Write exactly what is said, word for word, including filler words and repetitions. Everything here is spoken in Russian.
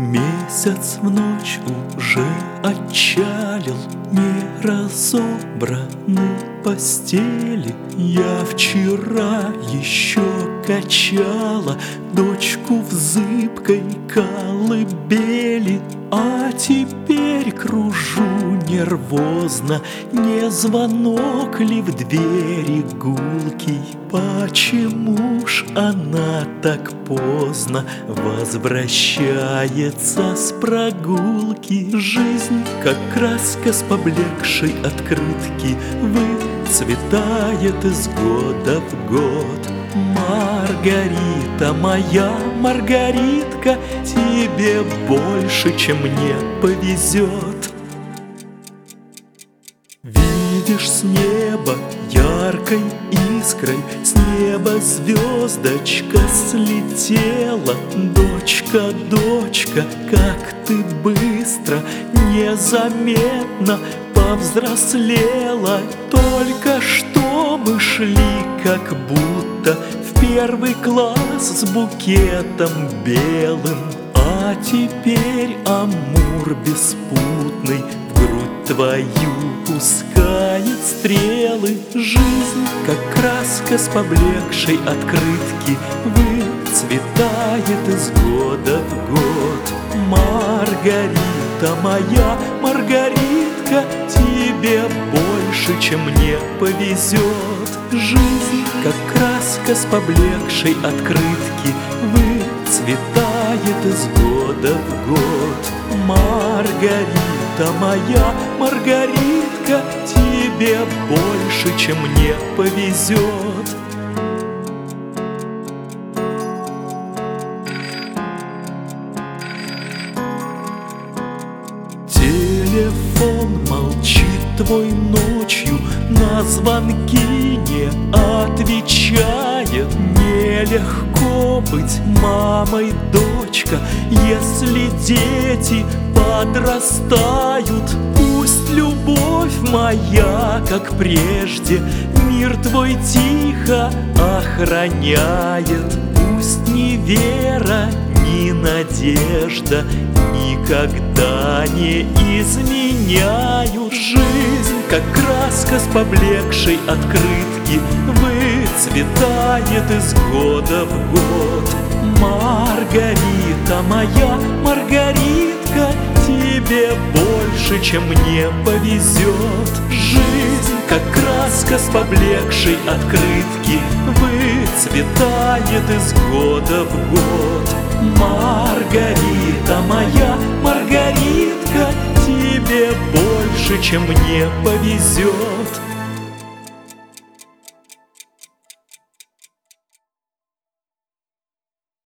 Месяц в ночь уже отчалил, не разобраны постели. Я вчера еще качала дочку в зыбкой колыбели, а теперь кружу нервозно, не звонок ли в двери гулкий? Почему ж она так поздно возвращается с прогулки? Жизнь, как краска с поблекшей открытки, выцветает из года в год. Маргарита, моя Маргаритка, тебе больше, чем мне повезет. Видишь, с неба яркой искрой, с неба звездочка слетела. Дочка, дочка, как ты быстро, незаметно повзрослела. Только что мы шли, как будто в первый класс с букетом белым, а теперь амур беспутный в грудь твою пускает стрелы. Жизнь, как краска с поблекшей открытки, выцветает из года в год. Маргарита, моя Маргаритка, тебе больше, чем мне повезет. Жизнь, как краска с поблекшей открытки, выцветает из года в год. Маргарита, моя Маргаритка, тебе больше, чем мне повезет. Телефон молчит твой ночью, на звонки не отвечает. Нелегко быть мамой, дочка, если дети подрастают. Пусть любовь моя, как прежде, мир твой тихо охраняет. Пусть ни вера, ни надежда никогда не изменяют. Жизнь, как краска с поблекшей открытки, выцветает из года в год. Маргарита, моя Маргаритка, тебе больше, чем мне повезет. Жизнь, как краска с поблекшей открытки, выцветает из года в год. Маргарита, моя Маргаритка, тебе больше, чем мне повезет.